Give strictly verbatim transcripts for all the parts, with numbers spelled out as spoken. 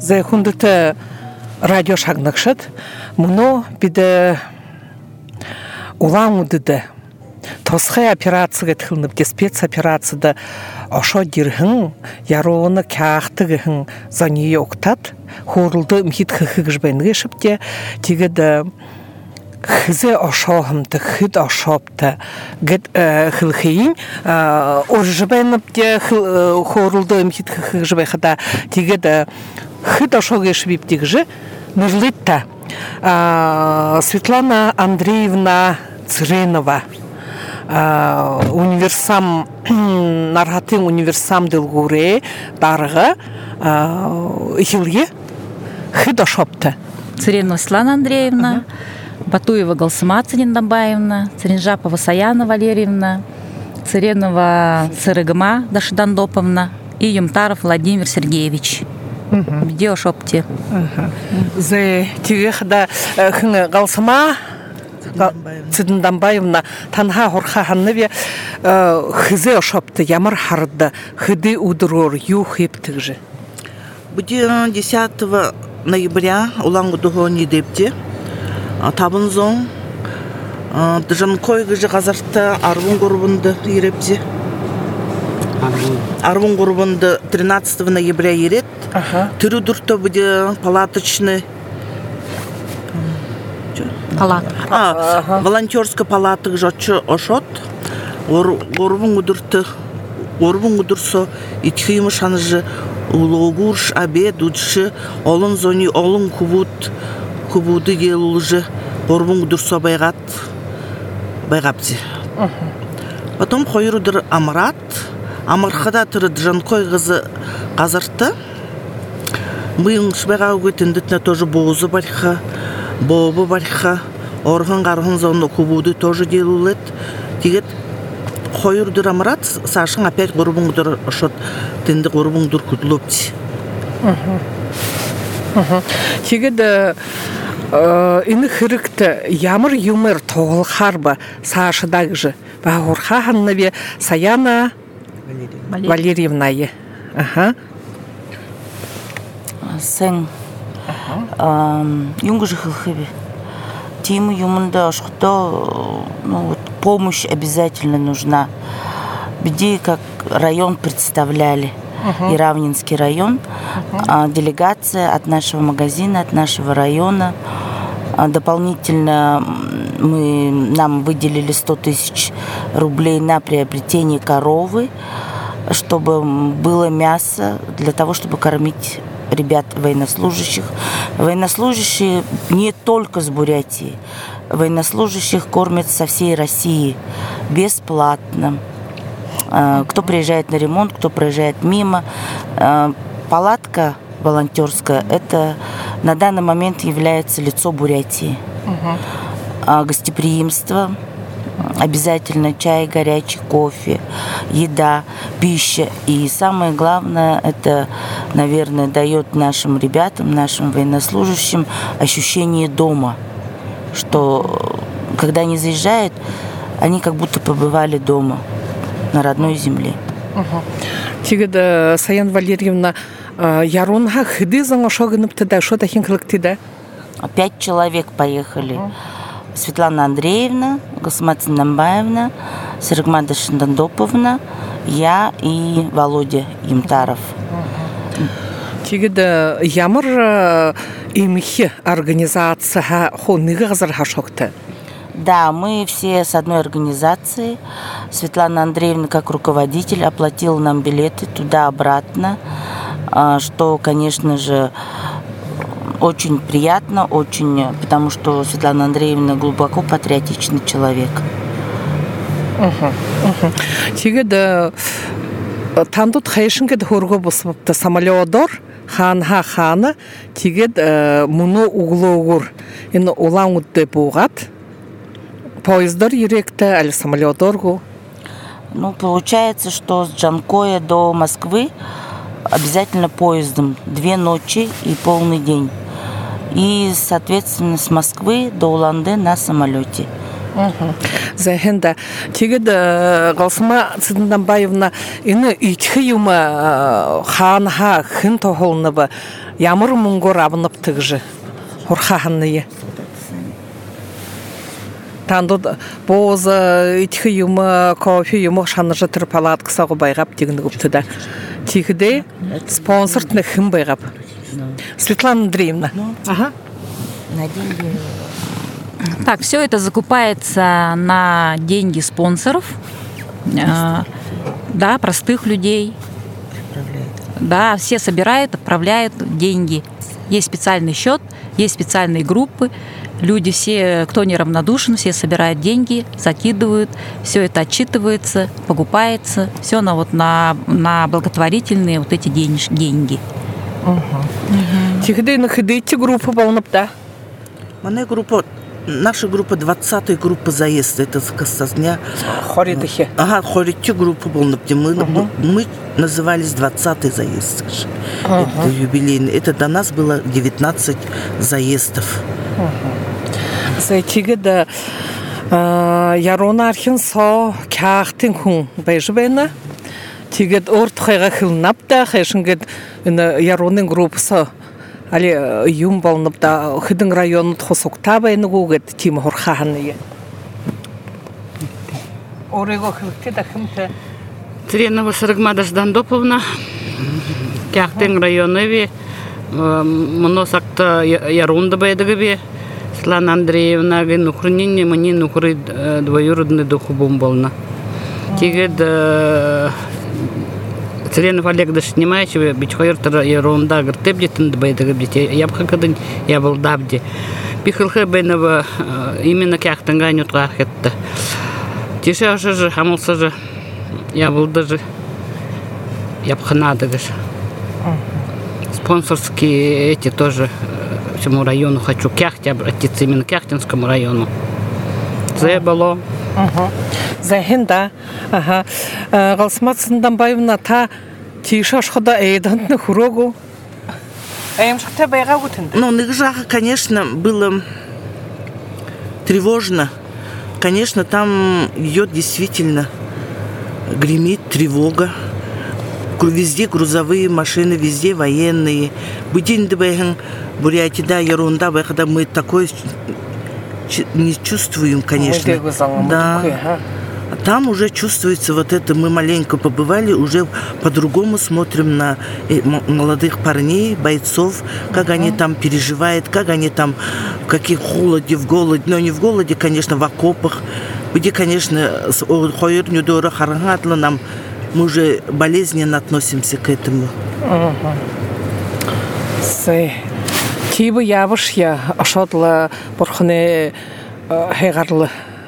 Зайхундыты радио шагнакшат, муно биде улан удыды. Тосхай операция гетхилнып, спецоперацияда ошо дирхин, яроны кяхтыгын зании октат, хорулды мхит хыхыгжбайны шипте, тигеді хызе ошоғымды, хыд ошопты, гет хылхейін, оржыбайныпте хорулды мхит хыхыгжбайхада, тигеді хыд ошоғы швиптигжи, нұрлытта. Светлана Андреевна Цыренова, универсам, нархатын универсам дылгуре, дарығы, хилге, хыд ошопты. Цыренова Светлана Андреевна, Батуева Галсыма Цырендамбаевна, Цыренжапова Саяна Валерьевна, Цыренова Цырыгыма Дашидандоповна и Юмтаров Владимир Сергеевич. Где ошопте? Зе тигехда Галсыма Цырендамбаевна танха хорха ханневе хызе ошопты ямар харды хыды удурор юхиптыгжи. Будет десятого ноября улан-удуго недепте. Табынзон Джанкой гыжы казарта арвун горбунды ерепте. Арвун горбунды тринадцатого ноября ерет. Түрі дұртта буде палаточный палата. Волонтерская палата жотчы ошот. Горбун удурты, горбун удурсо итхимы шаныжы улогурш обед удшы олын зони олын кубут кубуды гелулжы горбун удурсо байгат байгапти. Потом хойрудыр амрат, амархада түрі Джанкой гызы казарты. Быйын шбайга өгетіндітіне тоже боузы барха, бобы барха, орғын қарғын зоны кубуды тоже гелулет. Тегет хойрудыр амрат, сашын опять горбун удыр ошот тенді горбун удыр кудлопти. Тегет Ины хырыкты ямар юмор тоғыл харба сашыдагжы. Бағорха ханнаве Саяна Валерьевна. Сен юнгжы хылхыбе. Тиму юмында ашхто помощь обязательно нужна. Беди как район представляли. И Равнинский район, делегация от нашего магазина, от нашего района. Дополнительно мы, нам выделили сто тысяч рублей на приобретение коровы, чтобы было мясо для того, чтобы кормить ребят военнослужащих. Военнослужащие не только с Бурятии, военнослужащих кормят со всей России бесплатно. Кто приезжает на ремонт, кто проезжает мимо. Палатка волонтерская, это на данный момент является лицо Бурятии. Угу. Гостеприимство, обязательно чай, горячий кофе, еда, пища. И самое главное, это, наверное, дает нашим ребятам, нашим военнослужащим ощущение дома, что когда они заезжают, они как будто побывали дома, на родной земле. Тигеда Саян Валерьевна Яронга хыды заңа шогынып да что тахин коллективда? Пять человек поехали. Светлана Андреевна, Галсыма Цырендамбаевна, Цырыгыма Дашидандоповна, я и Володя Юмтаров. Тигеда ямар имхи организация хоныга газарха шокты. Да, мы все с одной организации. Светлана Андреевна, как руководитель, оплатила нам билеты туда-обратно, что, конечно же, очень приятно, очень, потому что Светлана Андреевна глубоко патриотичный человек. Тигеда тандут хайшинге хорго босыпты самолетор ханха хана тигед муну углогур ин улан удды бугат. Поездар еректі, әлі самолеторгу? Ну, получается, что с Джанкоя до Москвы обязательно поездом две ночи и полный день. И, соответственно, с Москвы до Улан-Удэ на самолете. Зәһенда тигед Галсыма Цыдынбаевна ины итхиюма ханха хин тохолныбы ямыр мунгор абынып тыгжы хорхаханные. Тандо боза итхиюма кофеюма шаныржы тыр палатка сагы байгап дегенді көптіда. Тигде спонсортны хим байгап. Светлана Андреевна. Ага. На деньги. Так, все это закупается на деньги спонсоров, э, да, простых людей. Да, все собирают, отправляют деньги. Есть специальный счет, есть специальные группы. Люди все, кто неравнодушен, все собирают деньги, закидывают. Все это отчитывается, покупается. Все на, вот, на, на благотворительные вот эти денеж, деньги. Тигде на хидите группа полнап, да? Моя группа, наша группа двадцатая группа заезда, это сказня. Хоридахи. Ага, хоридти группа полнап, мы, uh-huh. мы назывались двадцатый заезд. Uh-huh. Это юбилейный. Это до нас было девятнадцать заездов. За тигде ярона архин со кяхтин хун бежбена. Тигет орт хайга хилнап да, хайшингет яронын группасы. Али юм болнып да хидин районут хосокта байны гугет тим хорхаханы. Орего хилте да химте. Тренова Сырыгма Дождандоповна. Кяхтен районове моносакта ярунда байдыгыбе. Светлана Андреевна ген нухрынин мне нухры двоюродный духубум болна. Тигет Тренов Олег Дашнимаевич, бичхойр ярунда гыртеблетин байдыгыбе. Я б хакадын я был дабде. Пихалхе бенова именно кяхтен ганют гахетта. Тише же хамылса же я был даже я б ханадыгыш. Спонсорские эти тоже всему району хочу кяхте обратиться, именно к Кяхтинскому району. За было. Зәһенда. Ага. Галсыма Цыдынбаевна та тише ашхада эйдантны хурогу. Эм шахта байга гутын. Ну, ныгжаха, конечно, было тревожно. Конечно, там идет действительно гремит тревога. Везде грузовые машины, везде военные. Будин дебэхэн Бурятия, да, ерунда, когда мы такое не чувствуем, конечно. Да. Там уже чувствуется вот это, мы маленько побывали, уже по-другому смотрим на молодых парней, бойцов, как они там переживают, как они там, в каких холоде, в голоде, но не в голоде, конечно, в окопах, где, конечно, нам мы уже болезненно относимся к этому. Тибы явыш я ашатлы бурхны хегарлы.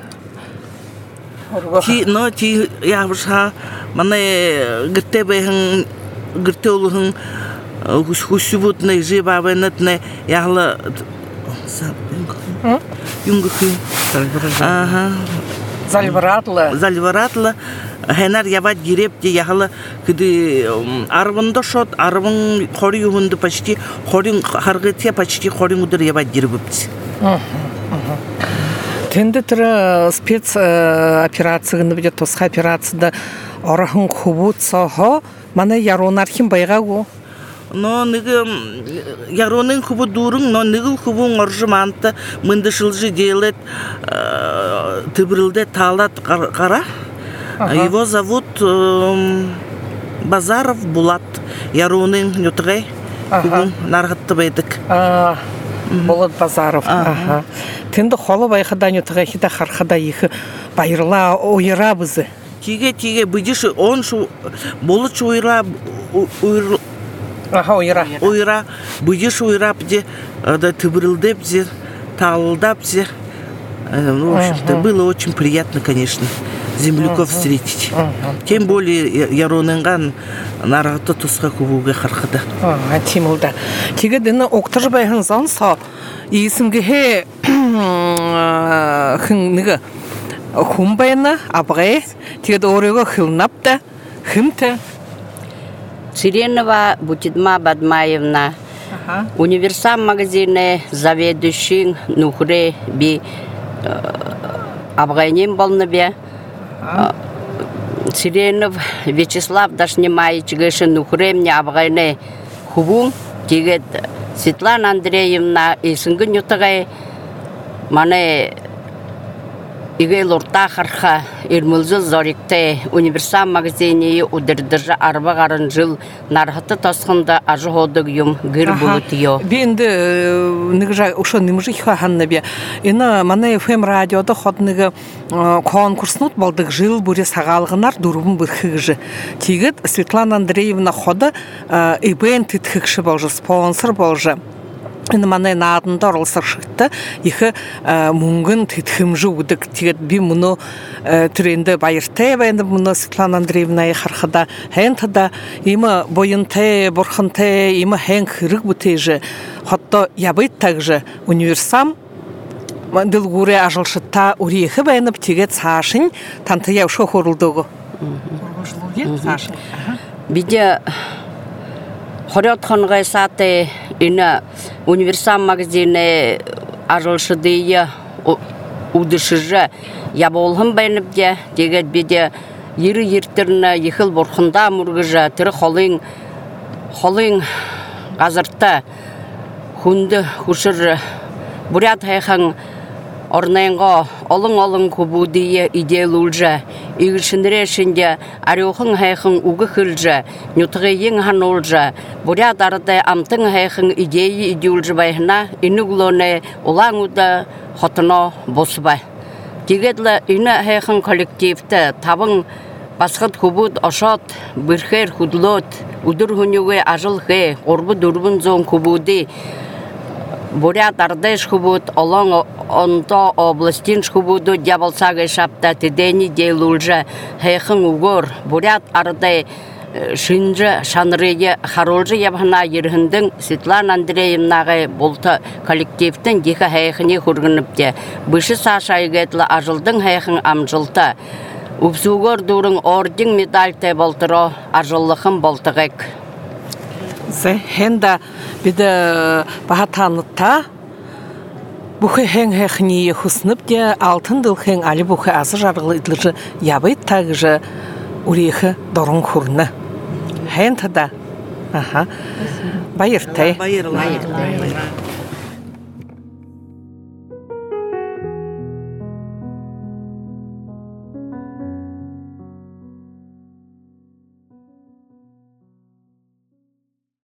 Ти, но ти явыша мане гертебehen гертолhun хусювутны жибавенетне яхла юнгхи. Ага. Зальваратлы. Зальваратлы. Хенар яват дирепте яхла кыды арвында шот арвын хори юнды почти хорин харгытя почти хорин удыр яват дирбипти. Тендетра спец операцияны биде тосха операцияда орахын хубут сахо мана ярон архим байгагу. Но ныгы яронын хубу дурын, но ныгы хубу оржыманты мынды шылжы делет тыбрылды талат кара. Его зовут э, Базаров Булат. Яронын нютгай. Хубу наргатты байдык. Булат Базаров. Тенді холы байхада нютгай хида хархада ихы байырла ойыра бізі. Тиге-тиге будешь он шу болыч ойыра ойыра ойыра ойыра будешь ойыра бде да тыбрылды бзе талда бзе. В общем-то было очень приятно, конечно, земляков встретить. Тем более яроныңган наргаты тусқа кубуга хархада. А тимулда. Тиге дена октыр байхан занса исимге хе хынныга хумбайна абгай тиге орего хилнапта химте. Циренова Бутидма Бадмаевна. Универсам магазины заведующий Нухре би Абгайнин болны бе. Сиренов Вячеслав Дашнимаевич гешин ухремне абгайне хубун. Тигет Светлана Андреевна исынгын ютагай мане игел уртахарха ирмылзыл зорикте универсам магазине удырдыржа арба гарын жыл нархаты тосқында ажы ходык юм гыр булутио. Бенде нигжа ушо нимжи ханна бе. Ина мане эф эм радиода ходныгы конкурснут болдык жыл буре сагалгынар дурбун бирхигжи. Тигет Светлана Андреевна хода ивент титхигши болжы спонсор болжы. Ина мане надында орылсыр шықты, ихы мұңгын тетхімжі өдік тегет би мұны түренді байыртай бәйінді мұны Светлана Андреевна қарқыда хәнтіда, имі бойынтай, бұрхынтай, имі хән кірік бұтейжі. Хотто ябыт также универсам дылгуре ажылшытта урейхі бәйініп тегет сашын танты яушы хорылдығы. Биде Хорят хангай сате ина универсам магазине ажылшыдыя удышыжы яболхын бәйніпде дегет биде ері ертеріне ехіл бұрқында мұргыжы түрі холың холың ғазыртта хүнді хүшір бурят хайхан орнайынға олың-олың көбудейі идейл ұлжы, игішіндірі ішінде арюхын хайхын уғы хылжы, нютығы ең хан ұлжы, бурят арыдай амтың хайхын идеyi иде ұлжы байхына, ині ғылоны олаң ұда хотыно босы бай. Дегедлі ині хайхын коллективті табың басқыт көбуд ошот, бірхер худлот, ұдыр хүнеге ажыл хе, орбы дұрбын зон көбуді, бурят ардеш хубут, олong онто областин хубуду дьяволсага шапта тедени дейлулжа хайхын угор бурят ардай шинжа шанрыге харолжа ябхана ерхіндің Светлана Андреевнага болта коллективтен дика хайхыне хургыныпте. Бышы сашайгетлі ажылдың хайхын амжылта. Упсугор дурың ордың медальте болтыро ажыллықын болтығек. Хенда биде бахатанытта бухы хен хехни хуснып де алтын дыл хен али бухы азы жарғылы идлыжы ябайт тагыжы урехы дорын хурны. Хен тада. Ага. Байыртай. Байырла.